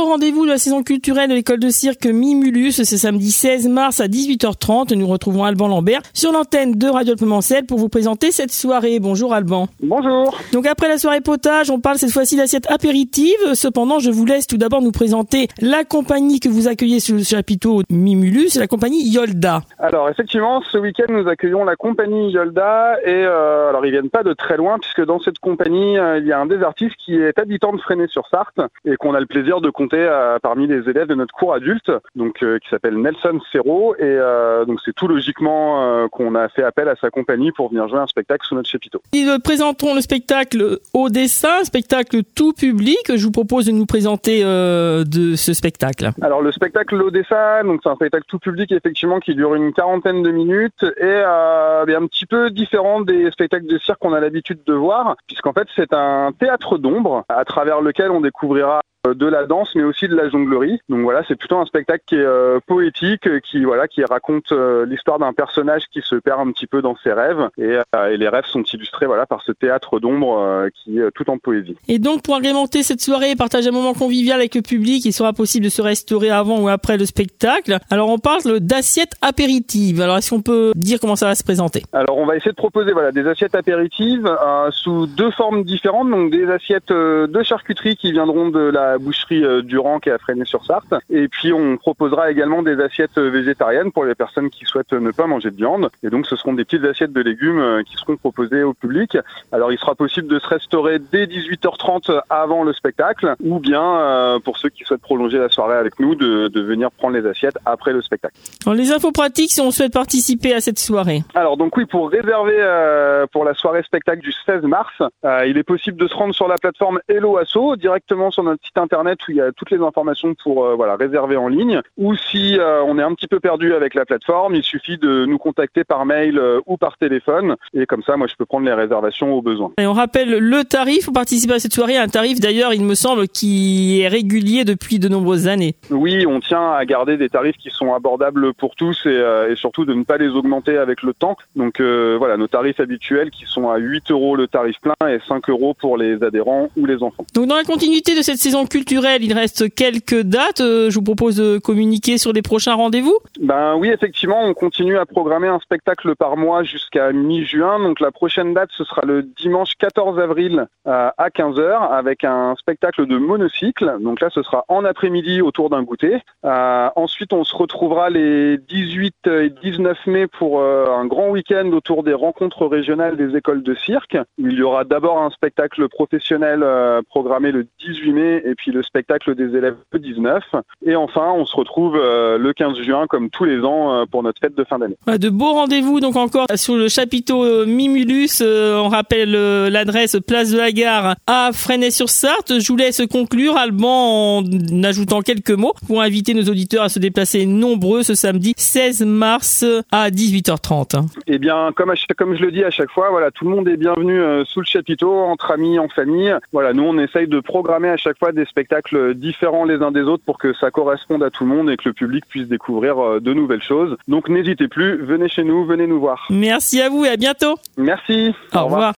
rendez-vous de la saison culturelle de l'école de cirque Mimulus. C'est samedi 16 mars à 18h30. Nous retrouvons Alban Lambert sur l'antenne de Radio Alpemancel pour vous présenter cette soirée. Bonjour Alban. Bonjour. Donc après la soirée potage, on parle cette fois-ci d'assiette apéritive. Cependant, je vous laisse tout d'abord nous présenter la compagnie que vous accueillez sur le chapiteau Mimulus, la compagnie Yolda. Alors effectivement, ce week-end, nous accueillons la compagnie Yolda et alors ils viennent pas de très loin puisque dans cette compagnie, il y a un des artistes qui est habitant de Fresnay-sur-Sarthe et qu'on a le plaisir de compter parmi les élèves de notre cours adulte, donc qui s'appelle Nelson Serrault et donc c'est tout logiquement qu'on a fait appel à sa compagnie pour venir jouer un spectacle sous notre chapiteau. Ils présenteront le spectacle Au dessin, spectacle tout public. Je vous propose de nous présenter de ce spectacle. Alors le spectacle Au dessin, donc c'est un spectacle tout public effectivement qui dure une quarantaine de minutes et un petit peu différent des spectacles de cirque qu'on a l'habitude de voir, puisqu'en fait c'est un théâtre d'ombre à travers lequel on découvrira de la danse mais aussi de la jonglerie. Donc voilà, c'est plutôt un spectacle qui est poétique, qui raconte l'histoire d'un personnage qui se perd un petit peu dans ses rêves et les rêves sont illustrés par ce théâtre d'ombre qui est tout en poésie. Et donc pour agrémenter cette soirée et partager un moment convivial avec le public, il sera possible de se restaurer avant ou après le spectacle. Alors on parle d'assiettes apéritives. Alors est-ce qu'on peut dire comment ça va se présenter? Alors on va essayer de proposer des assiettes apéritives sous deux formes différentes, donc des assiettes de charcuterie qui viendront de la boucherie Durand qui est à Fresnay-sur-Sarthe. Et puis on proposera également des assiettes végétariennes pour les personnes qui souhaitent ne pas manger de viande. Et donc ce seront des petites assiettes de légumes qui seront proposées au public. Alors il sera possible de se restaurer dès 18h30 avant le spectacle ou bien pour ceux qui souhaitent prolonger la soirée avec nous de venir prendre les assiettes après le spectacle. Alors les infos pratiques si on souhaite participer à cette soirée. Alors donc oui, pour réserver pour la soirée spectacle du 16 mars, il est possible de se rendre sur la plateforme Hello Asso directement sur notre site internet où il y a toutes les informations pour réserver en ligne. Ou si on est un petit peu perdu avec la plateforme, il suffit de nous contacter par mail ou par téléphone. Et comme ça, moi, je peux prendre les réservations au besoin. Et on rappelle le tarif pour participer à cette soirée. Un tarif d'ailleurs, il me semble, qui est régulier depuis de nombreuses années. Oui, on tient à garder des tarifs qui sont abordables pour tous et surtout de ne pas les augmenter avec le temps. Donc nos tarifs habituels qui sont à 8 € le tarif plein et 5 € pour les adhérents ou les enfants. Donc dans la continuité de cette saison culturelle, il reste quelques dates. Je vous propose de communiquer sur les prochains rendez-vous. Oui, effectivement, on continue à programmer un spectacle par mois jusqu'à mi-juin. Donc la prochaine date, ce sera le dimanche 14 avril à 15h avec un spectacle de monocycle. Donc là, ce sera en après-midi autour d'un goûter. Ensuite, on se retrouvera les 18 et 19 mai pour un grand week-end autour des rencontres régionales des écoles de cirque. Il y aura d'abord un spectacle professionnel programmé le 18 mai et puis le spectacle des élèves le 19. Et enfin, on se retrouve le 15 juin comme tous les ans pour notre fête de fin d'année. De beaux rendez-vous donc encore sur le chapiteau Mimulus. On rappelle l'adresse place de la Gare à Fresnay-sur-Sarthe. Je vous laisse conclure, Alban, en ajoutant quelques mots pour inviter nos auditeurs à se déplacer nombreux ce samedi 16 mars à 18h30. Eh bien, comme je le dis à chaque fois, tout le monde est bienvenu sous le chapiteau, entre amis, en famille. Nous, on essaye de programmer à chaque fois des spectacles différents les uns des autres pour que ça corresponde à tout le monde et que le public puisse découvrir de nouvelles choses. Donc n'hésitez plus, venez chez nous, venez nous voir. Merci à vous et à bientôt. Merci. Au revoir.